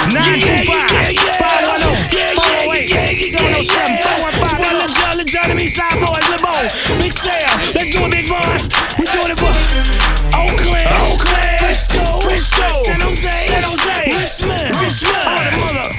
Eastside boys, LeBeau, Big Sam, let's do it, big boy. We doing it for Oakland, Frisco, San Jose, Richmond, all the mother.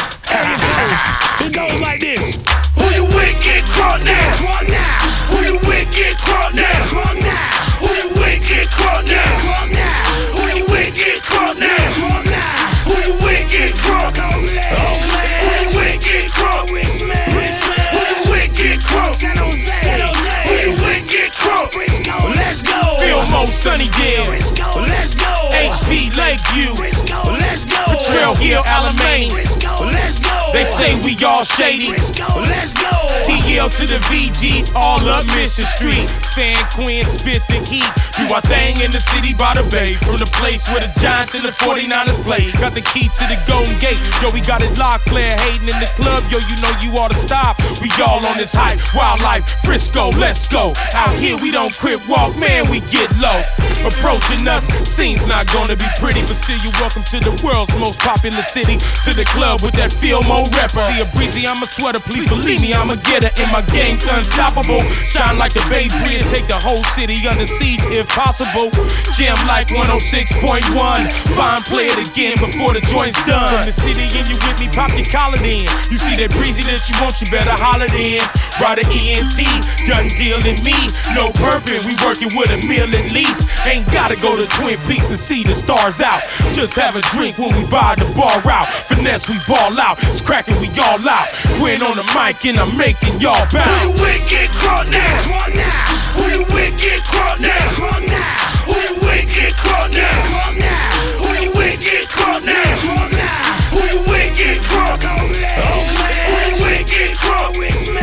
It goes like this. Who you with, get crunk now. Who you with, get crunk now. Who you with, get crunk now. Who you with, get crunk now. Who you with, get crunk. Who you with, get crunk. Richmond. Who you with, get crunk. San Jose. Who you with, get crunk. Let's go. Fillmore, Sunnydale. Let's go. HP Lakeview. Let's go. Trail Hill, Alamany. Let's go. They say we all shady. Let's go. TL to the VGs, all up Mission Street. San Quinn, spit the heat. Do our thing in the city by the bay. From the place where the Giants and the 49ers play. Got the key to the Golden Gate. Yo, we got it locked, player hating in the club. Yo, you know you ought to stop. We all on this hype. Wildlife, Frisco, let's go. Out here we don't crip walk, man, we get low. Approaching us, seems not gonna be pretty, but still you're welcome to the world's most popular city. To the club with that Fillmore rapper. See a breezy, I'm a sweater, please believe me, I'm a getter. And my game's unstoppable. Shine like the Bay Bridge, take the whole city under siege if possible. Jam like 106.1. Fine, play it again before the joint's done. From the city and you with me, pop your collar in. You see that breezy that you want, you better holler in. Ride a ENT, done dealing me. No burping, we working with a meal at least. Ain't gotta go to Twin Peaks and see the stars out. Just have a drink when we buy the bar out. Finesse, we ball out. It's cracking, we all out. Quinn on the mic and I'm making y'all bounce. Who you with, get crunk now. Who you with, get crunk now. Who you with, get crunk now. Who you with, get crunk now. Who you with, get crunk. Who you with, get crunk.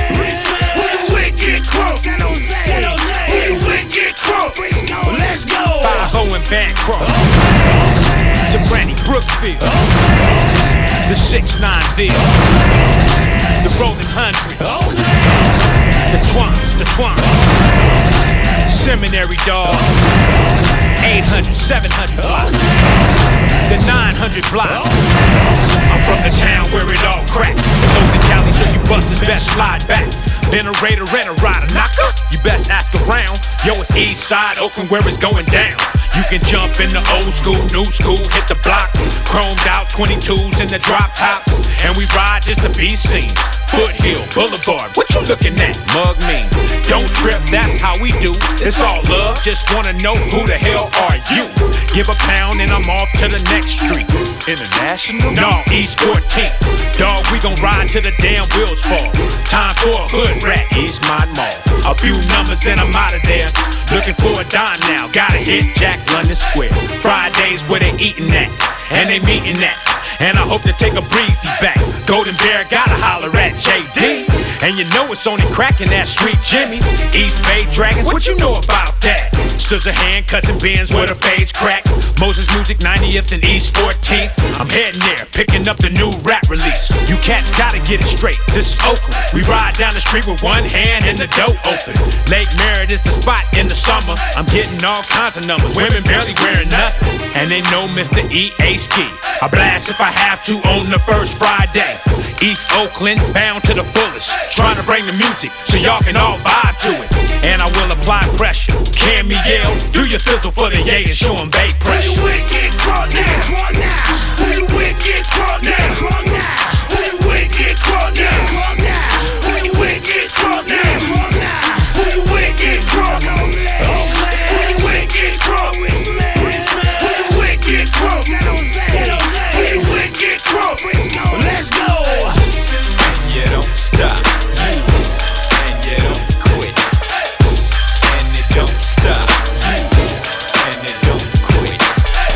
Who you with, get crunk. San Jose. Who you with, get crunk. Let's go. 5-0 and Bancroft. Soprani, Brookfield. The 6-9 The Rolling Hundreds. The Twans. Seminary dog. 800, 700 block. The 900 block. I'm from the town where it all cracked. It's Oakland County, so you busters best slide back. Been a raider and a rider knocker. You best ask around. Yo, it's East Side, Oakland, where it's going down. You can jump in the old school, new school, hit the block. Chromed out 22s in the drop tops. And we ride just to be seen. Foothill, Boulevard, what you looking at? Mug mean. Don't trip, that's how we do. It's all love, just wanna know who the hell are you? Give a pound and I'm off to the next street. International? No, East 14th. Dog, we gon' ride till the damn wheels fall. Time for a hood rat, Eastmont Mall. A few numbers and I'm out of there. Looking for a dime now, gotta hit Jack London Square. Fridays where they eatin' at, and they meetin' at. And I hope to take a breezy back. Golden Bear gotta holler at JD. And you know it's only crackin' at Sweet Jimmy's. East Bay Dragons, what you know about that? Scissor hand, cussing bins where the fades crack. Moses Music 90th and East 14th. I'm heading there, picking up the new rap release. You cats gotta get it straight, this is Oakland. We ride down the street with one hand and the door open. Lake Merritt is the spot in the summer. I'm getting all kinds of numbers, women barely wearing nothing. And they know Mr. EA Ski. I blast if I have to on the first Friday. East Oakland, bound to the fullest. Trying to bring the music so y'all can all vibe to it. And I will apply pressure. Can me yell, do your thizzle for the yay and show 'em Bay pressure. Who you with, get crunk now. Who you with?